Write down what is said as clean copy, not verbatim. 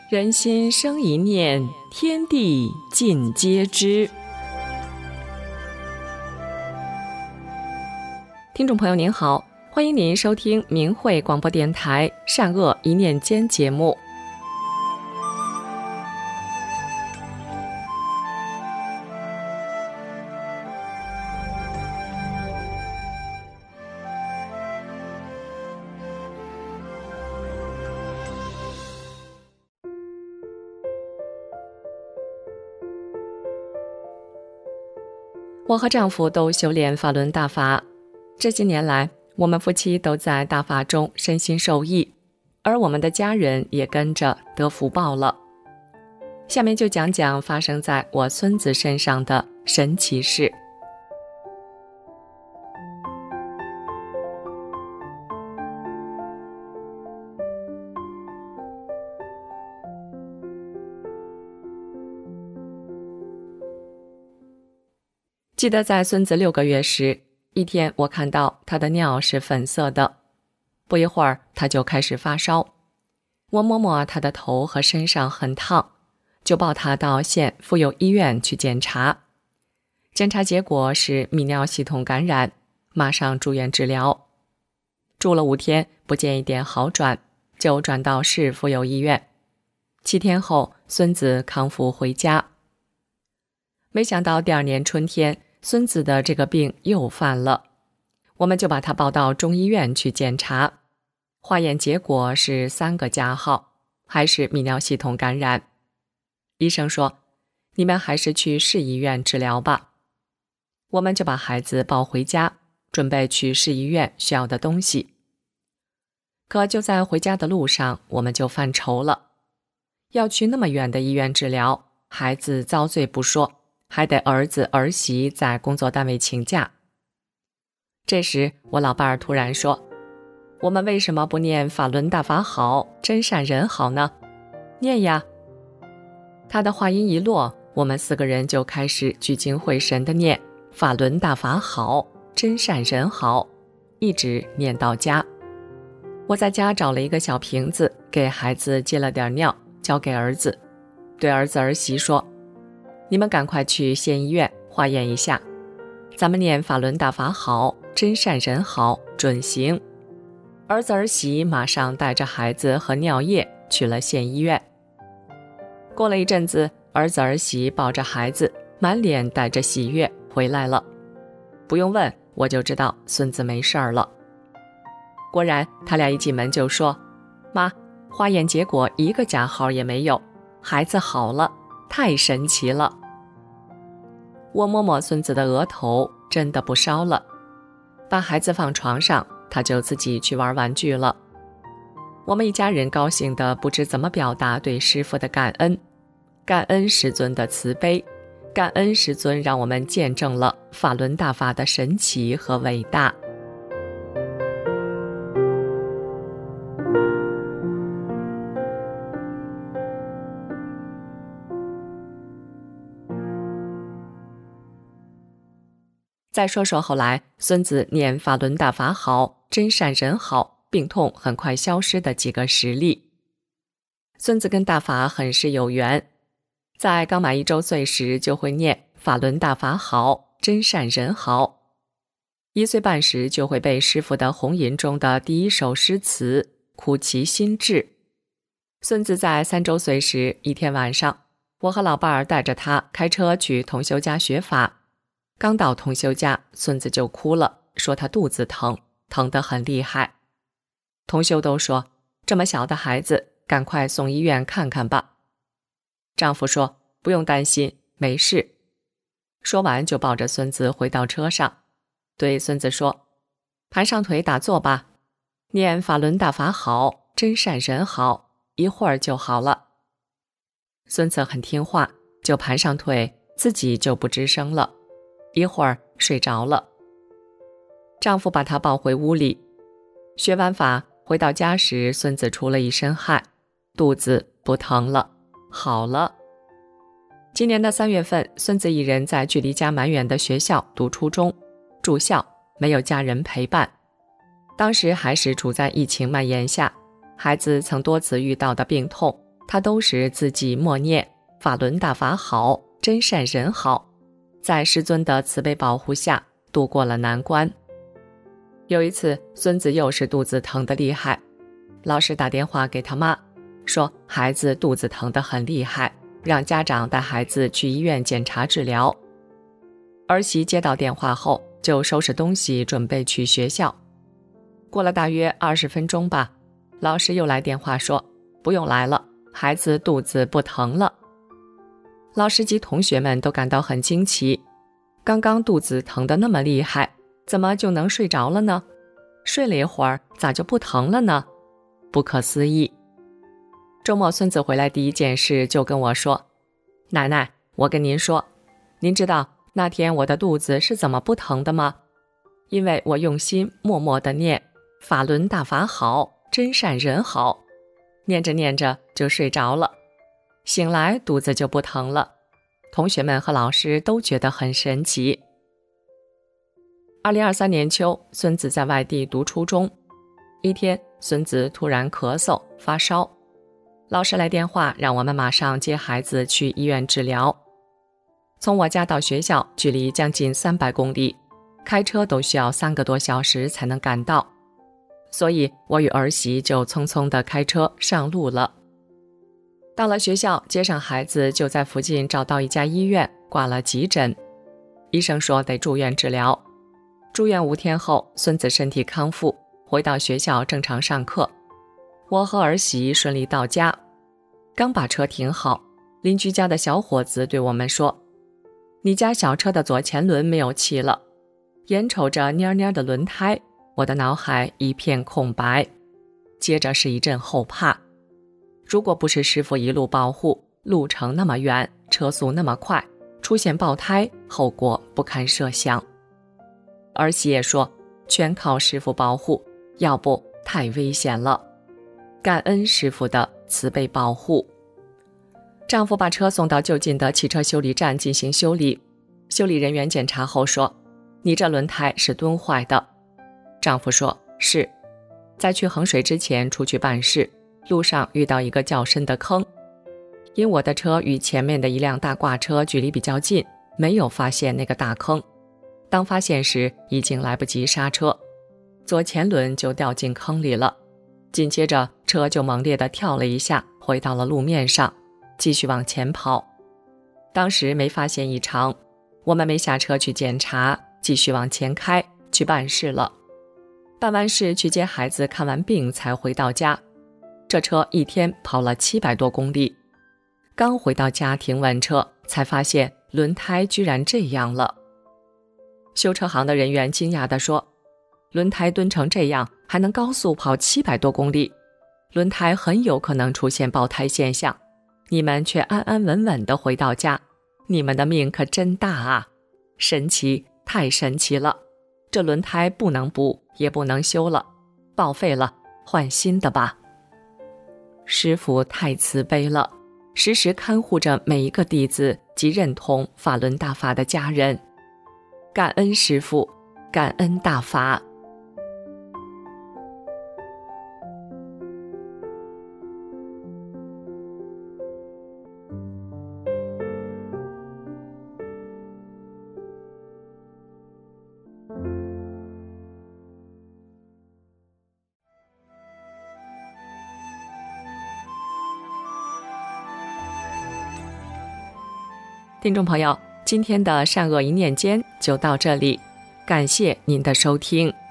人心生一念，天地尽皆知。听众朋友您好，欢迎您收听明慧广播电台善恶一念间节目。我和丈夫都修炼法轮大法，这些年来，我们夫妻都在大法中身心受益，而我们的家人也跟着得福报了。下面就讲讲发生在我孙子身上的神奇事。记得在孙子6个月时，一天我看到他的尿是粉色的，不一会儿他就开始发烧。我摸摸他的头和身上很烫，就抱他到县妇幼医院去检查。检查结果是泌尿系统感染，马上住院治疗。住了5天，不见一点好转，就转到市妇幼医院。7天后，孙子康复回家。没想到第2年春天，孙子的这个病又犯了，我们就把他抱到中医院去检查，化验结果是3个加号，还是泌尿系统感染。医生说，你们还是去市医院治疗吧。我们就把孩子抱回家，准备去市医院需要的东西。可就在回家的路上，我们就犯愁了，要去那么远的医院治疗，孩子遭罪不说，还得儿子儿媳在工作单位请假。这时我老伴儿突然说，我们为什么不念法轮大法好，真善人好呢？念呀。他的话音一落，我们4个人就开始聚精会神地念法轮大法好，真善人好，一直念到家。我在家找了一个小瓶子，给孩子接了点尿，交给儿子，对儿子儿媳说，你们赶快去县医院化验一下，咱们念法轮大法好，真善人好，准行。儿子儿媳马上带着孩子和尿液去了县医院。过了一阵子，儿子儿媳抱着孩子，满脸带着喜悦回来了。不用问，我就知道孙子没事儿了。果然，他俩一进门就说，妈，化验结果1个加号也没有，孩子好了，太神奇了。我摸摸孙子的额头，真的不烧了。把孩子放床上，他就自己去玩玩具了。我们一家人高兴得不知怎么表达对师父的感恩，感恩师尊的慈悲，感恩师尊让我们见证了法轮大法的神奇和伟大。再说说后来孙子念法轮大法好，真善人好，病痛很快消失的几个实例。孙子跟大法很是有缘，在刚满1周岁时就会念法轮大法好，真善人好。1岁半时就会背师父的红吟中的第1首诗词，苦其心志。孙子在3周岁时，一天晚上，我和老伴儿带着他开车去同修家学法。刚到同修家，孙子就哭了，说他肚子疼，疼得很厉害。同修都说，这么小的孩子，赶快送医院看看吧。丈夫说，不用担心，没事。说完就抱着孙子回到车上，对孙子说，盘上腿打坐吧，念法轮大法好，真善人好，一会儿就好了。孙子很听话，就盘上腿，自己就不吱声了。一会儿睡着了。丈夫把她抱回屋里，学完法回到家时，孙子出了一身汗，肚子不疼了，好了。今年的3月份，孙子一人在距离家蛮远的学校读初中，住校，没有家人陪伴。当时还是处在疫情蔓延下，孩子曾多次遇到的病痛， 他都是自己默念法轮大法好，真善人好，在师尊的慈悲保护下度过了难关。有一次，孙子又是肚子疼得厉害，老师打电话给他妈，说孩子肚子疼得很厉害，让家长带孩子去医院检查治疗。儿媳接到电话后，就收拾东西准备去学校。过了大约20分钟吧，老师又来电话说不用来了，孩子肚子不疼了。老师及同学们都感到很惊奇，刚刚肚子疼得那么厉害，怎么就能睡着了呢？睡了一会儿，咋就不疼了呢？不可思议。周末孙子回来第一件事就跟我说，奶奶，我跟您说，您知道那天我的肚子是怎么不疼的吗？因为我用心默默地念法轮大法好，真善人好，念着念着就睡着了，醒来肚子就不疼了。同学们和老师都觉得很神奇。2023年秋，孙子在外地读初中，一天孙子突然咳嗽发烧，老师来电话让我们马上接孩子去医院治疗。从我家到学校距离将近300公里，开车都需要3个多小时才能赶到，所以我与儿媳就匆匆地开车上路了。到了学校，接上孩子就在附近找到一家医院挂了急诊，医生说得住院治疗。住院5天后，孙子身体康复，回到学校正常上课。我和儿媳顺利到家，刚把车停好，邻居家的小伙子对我们说，你家小车的左前轮没有气了。眼瞅着蔫蔫的轮胎，我的脑海一片空白，接着是一阵后怕。如果不是师父一路保护，路程那么远，车速那么快，出现爆胎，后果不堪设想。儿媳也说，全靠师父保护，要不太危险了。感恩师父的慈悲保护。丈夫把车送到就近的汽车修理站进行修理，修理人员检查后说，你这轮胎是蹲坏的。丈夫说，是。在去衡水之前出去办事，路上遇到一个较深的坑，因我的车与前面的一辆大挂车距离比较近，没有发现那个大坑。当发现时已经来不及刹车，左前轮就掉进坑里了。紧接着车就猛烈地跳了一下，回到了路面上，继续往前跑。当时没发现异常，我们没下车去检查，继续往前开去办事了。办完事去接孩子，看完病才回到家。这车一天跑了700多公里，刚回到家停稳车，才发现轮胎居然这样了。修车行的人员惊讶地说，轮胎蹲成这样还能高速跑700多公里，轮胎很有可能出现爆胎现象，你们却安安稳稳地回到家，你们的命可真大啊！神奇，太神奇了，这轮胎不能补也不能修了，报废了，换新的吧。师父太慈悲了，时时看护着每一个弟子及认同法轮大法的家人。感恩师父，感恩大法。听众朋友，今天的善恶一念间就到这里，感谢您的收听。